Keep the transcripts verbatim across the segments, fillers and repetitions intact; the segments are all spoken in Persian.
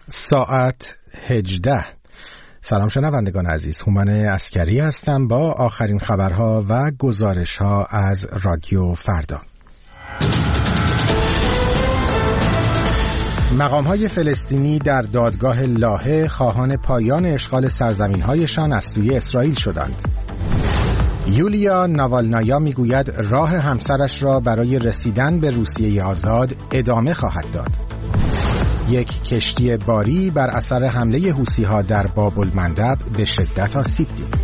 ساعت هجده. سلام شنوندگان عزیز، هومن عسکری هستم با آخرین خبرها و گزارشها از رادیو فردا. مقام‌های فلسطینی در دادگاه لاهه خواهان پایان اشغال سرزمین‌هایشان از سوی اسرائیل شدند. یولیا ناوالنایا میگوید راه همسرش را برای رسیدن به روسیه آزاد ادامه خواهد داد. یک کشتی باری بر اثر حمله حوثی‌ها در باب المندب به شدت آسیب دید.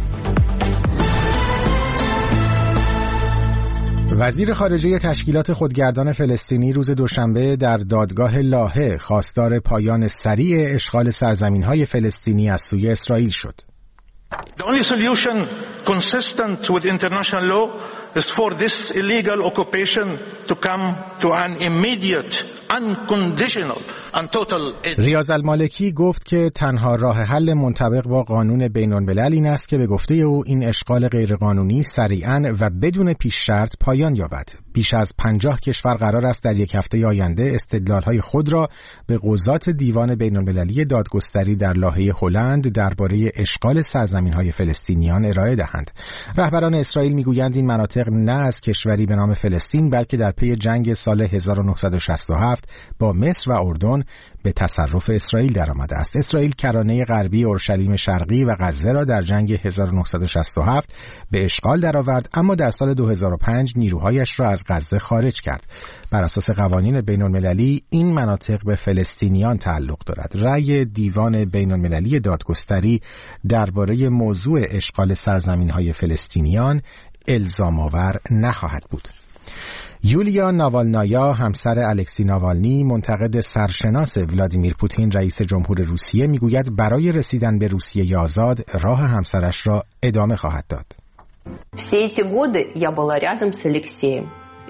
وزیر خارجه تشکیلات خودگردان فلسطینی روز دوشنبه در دادگاه لاهه خواستار پایان سریع اشغال سرزمین‌های فلسطینی از سوی اسرائیل شد. The only solution consistent with international law is for this illegal occupation to come to an immediate, unconditional and total end. ریاض المالکی گفت که تنها راه حل منطبق با قانون بین‌الملل این است که به گفته او این اشغال غیرقانونی سریعاً و بدون پیش شرط پایان یابد. بیش از پنجاه کشور قرار است در یک هفته آینده استدلال‌های خود را به قضات دیوان بین‌المللی دادگستری در لاهه هلند درباره اشغال سرزمین‌های فلسطینیان ارائه دهند. رهبران اسرائیل می‌گویند این مناطق نه از کشوری به نام فلسطین بلکه در پی جنگ سال هزار و نهصد و شصت و هفت با مصر و اردن به تصرف اسرائیل درآمده است. اسرائیل کرانه غربی اورشلیم شرقی و غزه را در جنگ هزار و نهصد و شصت و هفت به اشغال درآورد، اما در سال دو هزار و پنج نیروهایش را از غزه خارج کرد. بر اساس قوانین بین‌المللی این مناطق به فلسطینیان تعلق دارد. رأی دیوان بین‌المللی دادگستری درباره موضوع اشغال سرزمین‌های فلسطینیان الزام آور نخواهد بود. یولیا ناوالنایا همسر الکسی ناوالنی منتقد سرشناس ولادیمیر پوتین رئیس جمهور روسیه میگوید برای رسیدن به روسیه آزاد راه همسرش را ادامه خواهد داد. все эти годы я была рядом с Алексеем.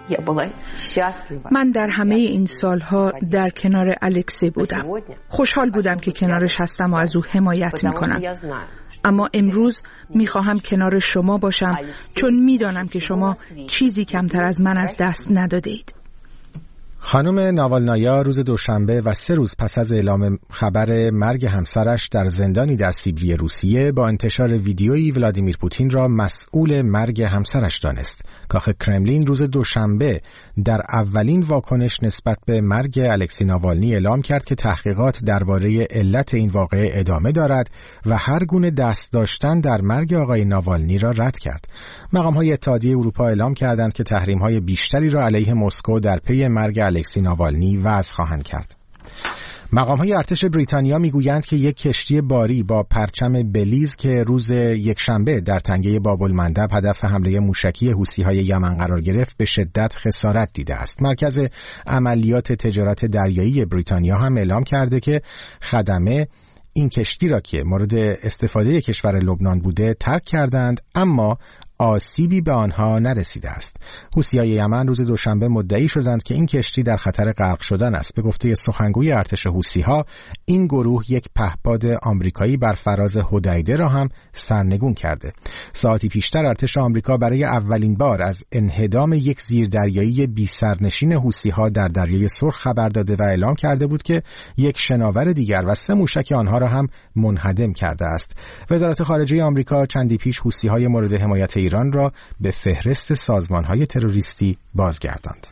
من در همه این سالها در کنار الکسی بودم. خوشحال بودم که کنارش هستم و از او حمایت میکنم. اما امروز میخواهم کنار شما باشم چون میدانم که شما چیزی کمتر از من از دست نداده اید. خانم ناوالنایا روز دوشنبه و سه روز پس از اعلام خبر مرگ همسرش در زندانی در سیبری روسیه با انتشار ویدیویی ولادیمیر پوتین را مسئول مرگ همسرش دانست. کاخ کرملین روز دوشنبه در اولین واکنش نسبت به مرگ الکسی ناوالنی اعلام کرد که تحقیقات درباره علت این واقعه ادامه دارد و هر گونه دست داشتن در مرگ آقای ناوالنی را رد کرد. مقام‌های اتحادیه اروپا اعلام کردند که تحریم‌های بیشتری را علیه مسکو در پی مرگ الکسی ناوالنی وضع خواهند کرد. مقام‌های ارتش بریتانیا میگویند که یک کشتی باری با پرچم بلیز که روز یکشنبه در تنگه باب المندب هدف حمله موشکی حوثی‌های یمن قرار گرفت به شدت خسارت دیده است. مرکز عملیات تجارت دریایی بریتانیا هم اعلام کرده که خدمه این کشتی را که مورد استفاده کشور لبنان بوده ترک کردند، اما آسیبی به آنها نرسیده است. حوثی‌های یمن روز دوشنبه مدعی شدند که این کشتی در خطر غرق شدن است. به گفته سخنگوی ارتش حوثی‌ها این گروه یک پهپاد آمریکایی بر فراز حدیده را هم سرنگون کرده. ساعتی پیشتر ارتش آمریکا برای اولین بار از انهدام یک زیردریایی بی سرنشین حوثی‌ها در دریای سرخ خبر داده و اعلام کرده بود که یک شناور دیگر و سه موشک آنها را هم منهدم کرده است. وزارت خارجه آمریکا چندی پیش حوثی‌های مورد حمایت ایران را به فهرست سازمان‌های تروریستی بازگرداند.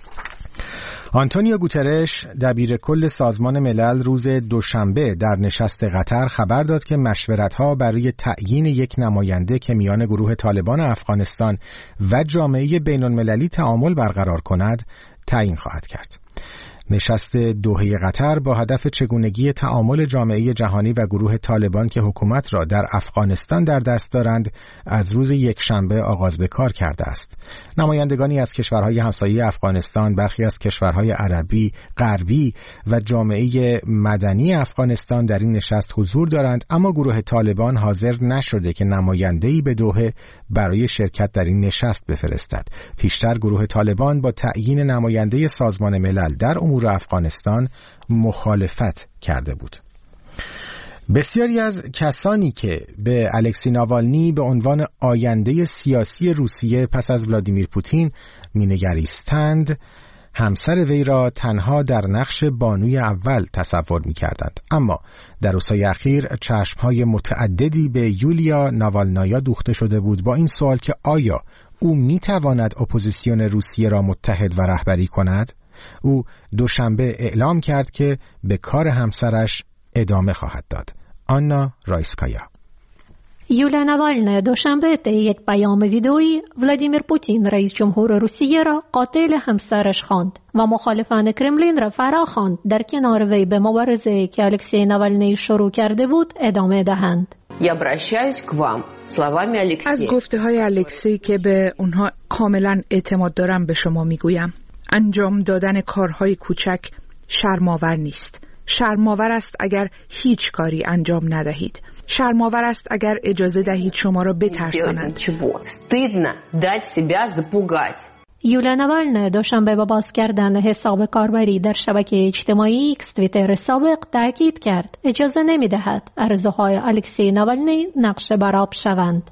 آنتونیو گوترش دبیر کل سازمان ملل روز دوشنبه در نشست قطر خبر داد که مشورت‌ها برای تعیین یک نماینده که میان گروه طالبان افغانستان و جامعه بین‌المللی تعامل برقرار کند تعیین خواهد کرد. نشست دوحه قطر با هدف چگونگی تعامل جامعه جهانی و گروه طالبان که حکومت را در افغانستان در دست دارند از روز یکشنبه آغاز به کار کرده است. نمایندگانی از کشورهای همسایه افغانستان، برخی از کشورهای عربی، غربی و جامعه مدنی افغانستان در این نشست حضور دارند، اما گروه طالبان حاضر نشده که نماینده‌ای به دوحه برای شرکت در این نشست بفرستد. پیشتر گروه طالبان با تعیین نماینده سازمان ملل در امور افغانستان مخالفت کرده بود. بسیاری از کسانی که به الکسی ناوالنی به عنوان آینده سیاسی روسیه پس از ولادیمیر پوتین مینگریستند، همسر وی را تنها در نقش بانوی اول تصور می کردند. اما در روزهای اخیر چشمهای متعددی به یولیا ناوالنایا دوخته شده بود با این سوال که آیا او می تواند اپوزیسیون روسیه را متحد و رهبری کند؟ او دوشنبه اعلام کرد که به کار همسرش ادامه خواهد داد. آنا رایسکایا. یولیا ناوالنایا دوشنبه طی یک پیام ویدئویی ولادیمیر پوتین رئیس جمهور روسیه را قاتل همسرش خواند و مخالفان کرملین را فرا خواند در کنار وی به مبارزه که الکسی ناوالنی شروع کرده بود ادامه دهند. از گفته های الکسی که به اونها کاملا اعتماد دارم به شما میگویم. انجام دادن کارهای کوچک شرم‌آور نیست. شرم‌آور است اگر هیچ کاری انجام ندهید. شرم‌آور است اگر اجازه دهید شما را بترسانند. یولیا ناوالنایا دوشنبه با باز کردن حساب کاربری در شبکه اجتماعی ایکس توییتر سابق تاکید کرد اجازه نمی‌دهد ارزوهای الکسی ناوالنی نقش برآب شوند.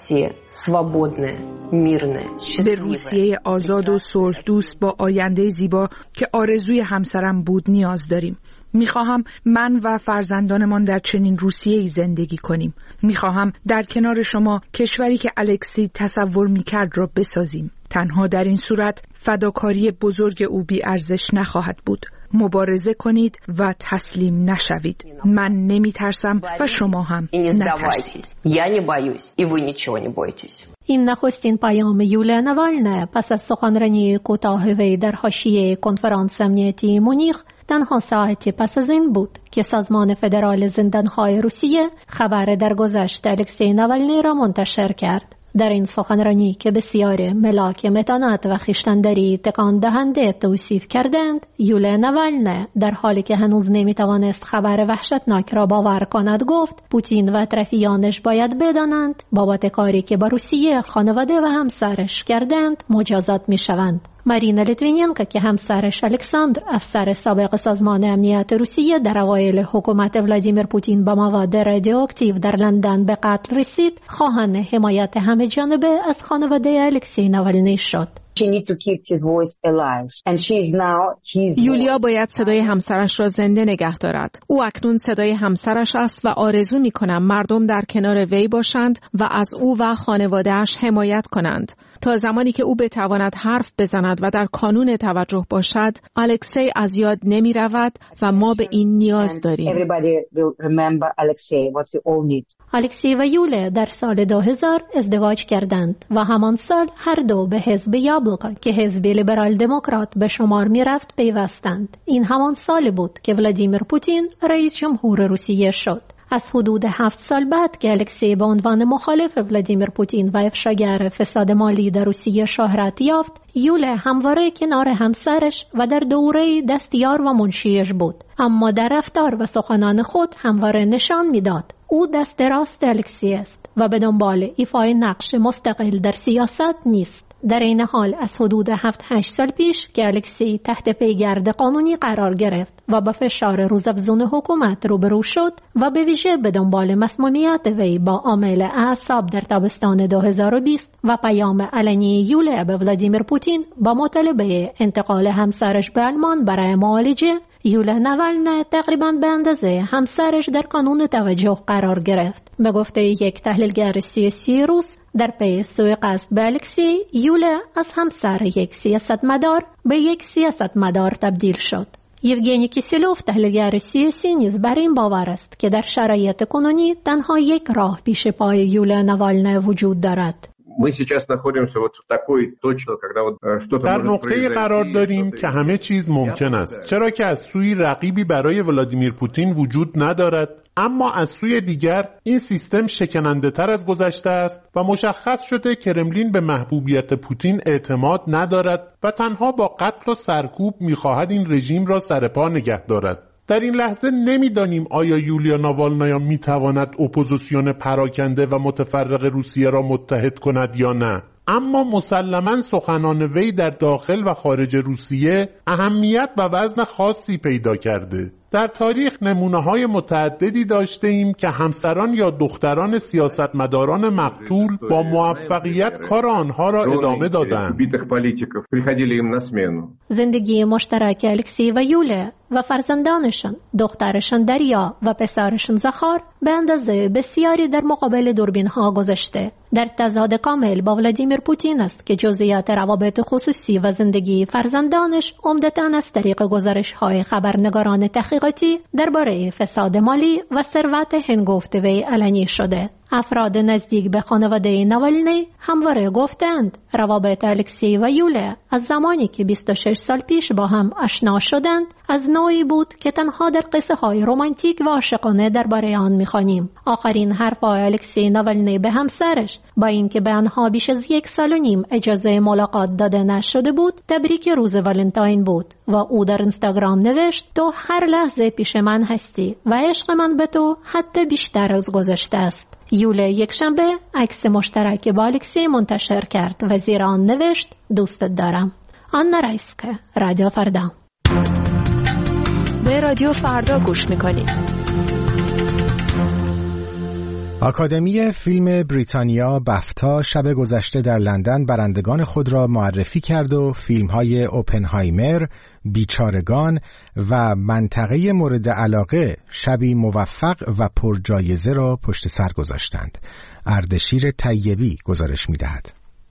به روسیه آزاد و صلح دوست با آینده زیبا که آرزوی همسرم بود نیاز داریم. میخواهم من و فرزندانمان در چنین روسیه‌ای زندگی کنیم. میخواهم در کنار شما کشوری که الکسی تصور میکرد را بسازیم. تنها در این صورت فداکاری بزرگ او بی ارزش نخواهد بود. مبارزه کنید و تسلیم نشوید. من نمی ترسم و شما هم نترسید. این نخستین پیام یولیا ناوالنایا پس از سخنرانی کوتاه وی در حاشیه کنفرانس امنیتی مونیخ تنها ساعتی پس از این بود که سازمان فدرال زندانهای روسیه خبر درگذشت الکسی ناوالنی را منتشر کرد. در این سخنرانی که بسیار ملاک متانت و خویشتن‌داری تکان دهنده توصیف کردند، یولیا ناوالنایا در حالی که هنوز نمیتوانست خبر وحشتناک را باور کند گفت پوتین و اطرافیانش باید بدانند بابت کاری که با روسیه، خانواده و همسرش کردند مجازات میشوند. مارینا لیتویننکو که همسرش الکساندر افسر سابق سازمان امنیت روسیه در اوایل حکومت ولادیمیر پوتین با مواد رادیواکتیو در لندن به قتل رسید، خواهان حمایت همه جانبه از خانواده الکسی ناوالنی شد. یولیا باید صدای همسرش را زنده نگه دارد. او اکنون صدای همسرش است و آرزو می‌کنم مردم در کنار وی باشند و از او و خانواده‌اش حمایت کنند. تا زمانی که او بتواند حرف بزند و در کانون توجه باشد، الکسی از یاد نمی رود و ما به این نیاز داریم. الکسی و یولیا در سال دو هزار ازدواج کردند و همان سال هر دو به حزب یابلوکا که حزب لیبرال دموکرات به شمار می رفت پیوستند. این همان سال بود که ولادیمیر پوتین رئیس جمهور روسیه شد. از حدود هفت سال بعد که الکسی به عنوان مخالف ولادیمیر پوتین و افشاگر فساد مالی در روسیه شهرت یافت، یولیا همواره کنار همسرش و در دوره دستیار و منشیش بود، اما در رفتار و سخنان خود همواره نشان میداد او دست راست الکسی است و به دنبال ایفای نقش مستقل در سیاست نیست. در این حال از حدود هفت هشت سال پیش که الکسی تحت پیگرد قانونی قرار گرفت و با فشار روزافزون حکومت روبرو شد و به ویژه به دنبال مسمومیت وی با عامل اعصاب در تابستان دو هزار و بیست و پیام علنی یولیا به ولادیمیر پوتین با مطالبه انتقال همسرش به آلمان برای معالجه، یولیا ناوالنایا تقریباً به اندازه همسرش در کانون توجه قرار گرفت. به گفته یک تحلیلگر سیاسی روس، در پی سوء قصد به الکسی، یولیا از همسر یک سیاستمدار به یک سیاستمدار تبدیل شد. یوگنی کیسلوف تحلیلگر سیاسی نیز بر این باور است که در شرایط کنونی تنها یک راه پیش پای یولیا ناوالنایا وجود دارد. در نقطه قرار داریم که همه چیز ممکن است، چرا که از سوی رقیبی برای ولادیمیر پوتین وجود ندارد، اما از سوی دیگر این سیستم شکننده تر از گذشته است و مشخص شده کرملین به محبوبیت پوتین اعتماد ندارد و تنها با قتل و سرکوب می‌خواهد این رژیم را سرپا نگه دارد. در این لحظه نمیدانیم آیا یولیا ناوالنایا میتواند اپوزیسیون پراکنده و متفرق روسیه را متحد کند یا نه، اما مسلماً سخنان وی در داخل و خارج روسیه اهمیت و وزن خاصی پیدا کرده. در تاریخ نمونه‌های متعددی داشته ایم که همسران یا دختران سیاستمداران مقتول با موفقیت کار آنها را ادامه دادند. زندگی مشترک الکسی و یوله و فرزندانشان، دخترشان دریا و پسرشان زخار، به اندازه بسیاری در مقابل دوربین‌ها گذشته. در تضاد کامل با ولادیمیر پوتین است که جزئیات روابط خصوصی و زندگی فرزندانش عمدتاً از طریق گزارش‌های خبرنگاران تحقیقاتی درباره فساد مالی و ثروت هنگفته وی علنی شده. افراد نزدیک به خانواده ناوالنی همواره گفتند روابط الکسی و یوله از زمانی که بیست و شش سال پیش با هم آشنا شدند از نوعی بود که تنها در قصه های رمانتیک و عاشقانه درباره آن می‌خوانیم. آخرین حرف‌های الکسی ناوالنی به همسرش با اینکه به آنها بیش از یک سال و نیم اجازه ملاقات داده نشده بود، تبریک روز والنتاین بود و او در اینستاگرام نوشت تو هر لحظه پیش من هستی و عشق من به تو حتی بیشتر از گذشته است. یوله یک شنبه عکس مشترک با الکسی منتشر کرد و زیر آن نوشت دوستت دارم. آنا رایسکه، رادیو فردا. به رادیو فردا گوش میکنید. آکادمی فیلم بریتانیا بفتا شب گذشته در لندن برندگان خود را معرفی کرد و فیلم‌های اوپنهایمر، بیچارگان و منطقه مورد علاقه شبی موفق و پرجایزه را پشت سر گذاشتند. اردشیر طیبی گزارش می‌دهد.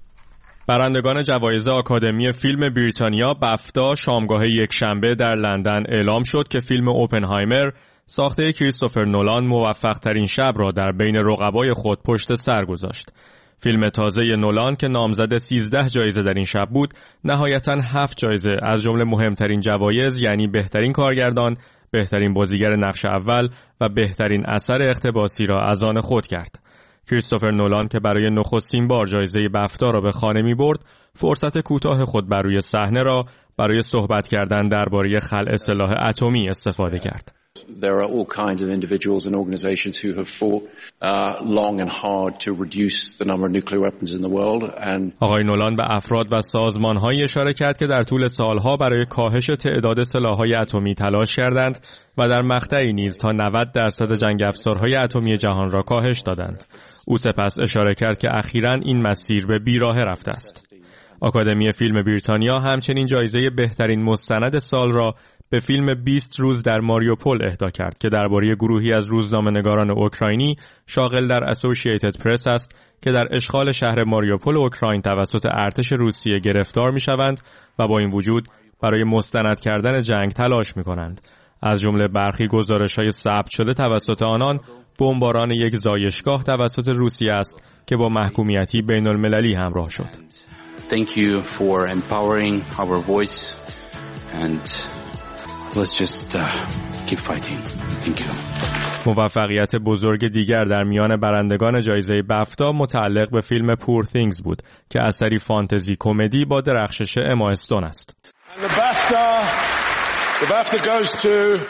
برندگان جوایز آکادمی فیلم بریتانیا بفتا شامگاه یک شنبه در لندن اعلام شد که فیلم اوپنهایمر ساخته کریستوفر نولان موفق ترین شب را در بین رقبای خود پشت سر گذاشت. فیلم تازه نولان که نامزد سیزده جایزه در این شب بود، نهایتاً هفت جایزه از جمله مهمترین جوایز یعنی بهترین کارگردان، بهترین بازیگر نقش اول و بهترین اثر اقتباسی را از آن خود کرد. کریستوفر نولان که برای نخستین بار جایزه بفتا را به خانه می برد، فرصت کوتاه خود بر روی صحنه را برای صحبت کردن درباره خلع سلاح اتمی استفاده کرد. There are all kinds of individuals and organizations who have fought uh, long and hard to reduce the number of nuclear weapons in the world and آقای نولان به افراد و سازمان‌هایی اشاره کرد که در طول سالها برای کاهش تعداد سلاح‌های اتمی تلاش کردند و در مقطعی نیز تا نود درصد جنگ افزارهای اتمی جهان را کاهش دادند. او سپس اشاره کرد که اخیراً این مسیر به بیراه رفته است. آکادمی فیلم بریتانیا همچنین جایزه بهترین مستند سال را به فیلم بیست روز در ماریوپول اهدا کرد که درباره گروهی از روزنامه‌نگاران اوکراینی شاغل در اسوسییتد پرس است که در اشغال شهر ماریوپول اوکراین توسط ارتش روسیه گرفتار می‌شوند و با این وجود برای مستند کردن جنگ تلاش می‌کنند. از جمله برخی گزارش‌های ثبت شده توسط آنان بمباران یک زایشگاه توسط روسیه است که با محکومیتی بین‌المللی همراه شد. Thank you for empowering our voice and let's just uh, keep fighting. Thank you. موفقیت بزرگ دیگر در میان برندگان جایزه بفتا متعلق به فیلم پور things بود که اثری فانتزی کمدی با درخشش اما استون است. And the BAFTA, the BAFTA goes to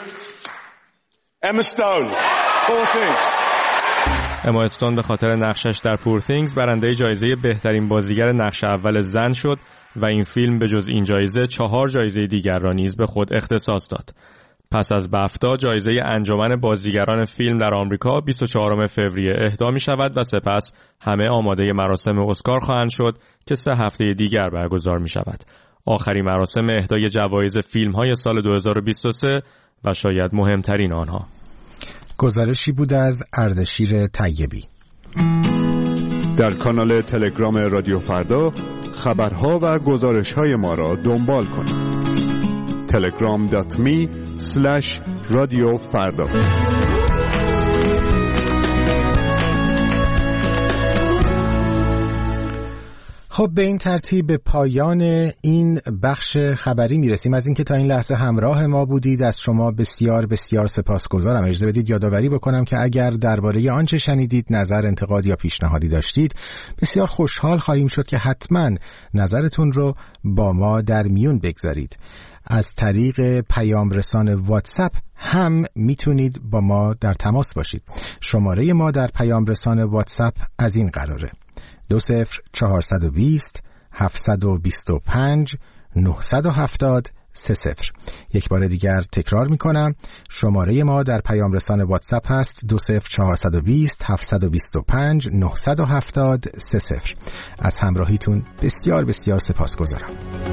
Emma Stone. Poor things. اما استون به خاطر نقشش در پور things برنده جایزه بهترین بازیگر نقش اول زن شد و این فیلم به جز این جایزه چهار جایزه دیگر را نیز به خود اختصاص داد. پس از بفتا جایزه انجمن بازیگران فیلم در آمریکا بیست و چهارم فوریه اهدا می شود و سپس همه آماده مراسم اسکار خواهند شد که سه هفته دیگر برگزار می شود. آخرین مراسم اهدای جوایز فیلم های سال دو هزار و بیست و سه و شاید مهمترین آنها. گزارشی بود از اردشیر طیبی. در کانال تلگرام رادیو فردا خبرها و گزارش‌های ما را دنبال کنید. تلگرام دات می اسلش رادیو فردا. خب به این ترتیب به پایان این بخش خبری میرسیم. از اینکه تا این لحظه همراه ما بودید از شما بسیار بسیار سپاسگزارم. اجازه بدید یادآوری بکنم که اگر درباره آنچه شنیدید نظر، انتقاد یا پیشنهادی داشتید بسیار خوشحال خواهیم شد که حتما نظرتون رو با ما در میون بگذارید. از طریق پیام رسان واتساپ هم میتونید با ما در تماس باشید. شماره ما در پیام رسان واتساپ از این قراره: دو صفر چهارصد و بیست هفتصد و بیست و پنج نهصد و هفتاد سه صفر. یک بار دیگر تکرار می کنم، شماره ما در پیام رسان واتساپ هست دو صفر چهارصد و بیست هفتصد و بیست و پنج نهصد و هفتاد سه صفر. از همراهیتون بسیار بسیار سپاسگزارم.